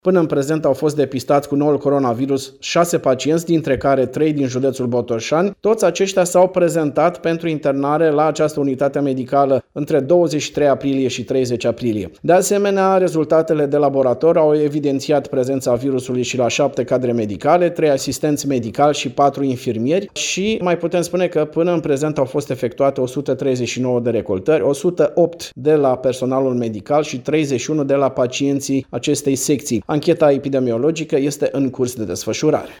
Până în prezent au fost depistați cu noul coronavirus 6 pacienți, dintre care 3 din județul Botoșani. Toți aceștia s-au prezentat pentru internare la această unitate medicală între 23 aprilie și 30 aprilie. De asemenea, rezultatele de laborator au evidențiat prezența virusului și la 7 cadre medicale, 3 asistenți medicali și 4 infirmieri și mai putem spune că până în prezent au fost efectuate 139 de recoltări, 108 de la personalul medical și 31 de la pacienții acestei secții. Ancheta epidemiologică este în curs de desfășurare.